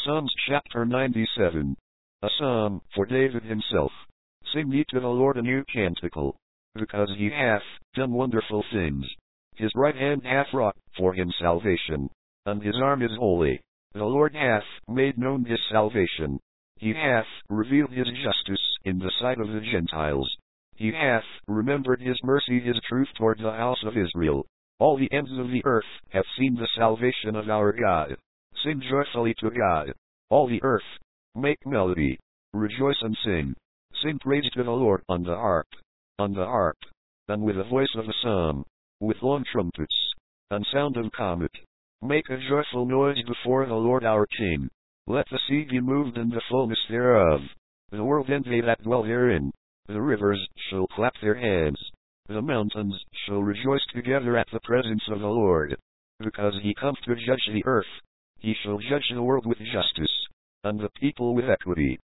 Psalms chapter 97. A psalm for David himself. Sing ye to the Lord a new canticle, because he hath done wonderful things. His right hand hath wrought for him salvation, and his arm is holy. The Lord hath made known his salvation. He hath revealed his justice in the sight of the Gentiles. He hath remembered his mercy, his truth toward the house of Israel. All the ends of the earth have seen the salvation of our God. Sing joyfully to God, all the earth. Make melody, rejoice and sing. Sing praise to the Lord on the harp, and with the voice of a psalm, with long trumpets, and sound of comet. Make a joyful noise before the Lord our King. Let the sea be moved and the fullness thereof, the world and they that dwell therein. The rivers shall clap their hands, the mountains shall rejoice together at the presence of the Lord. Because he comes to judge the earth, he shall judge the world with justice, and the people with equity.